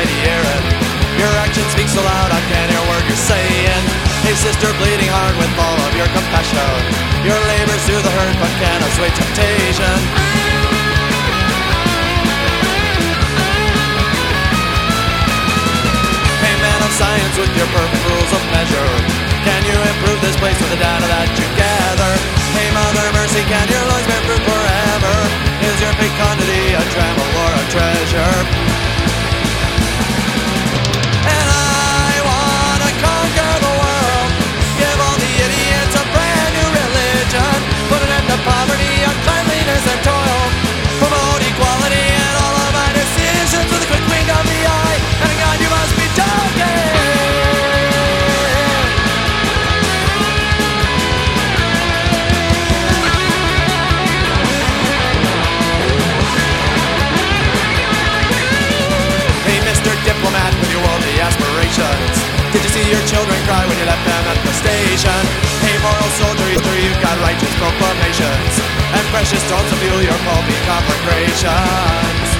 society hear it. Your action speaks so loud, I can't hear a word you're saying. Hey sister, bleeding hard with all of your compassion. Your labors through the hurt but can't assuage temptation. Hey man of science with your perfect rules of measure, can you improve this place with the data that you gather? Hey Mother Mercy, can your lungs bear fruit forever? Is your fecundity a trammel or a treasure? And I wanna conquer the world, give all the idiots a brand new religion, put an end to poverty, uncleanliness and toil, promote equality in all of my decisions with a quick wink of the eye, and God, you must be joking. Diplomat with your worldly aspirations, did you see your children cry when you left them at the station? Hey moral soldier, you've got righteous proclamations and precious stones to fuel your pulpy conflagrations.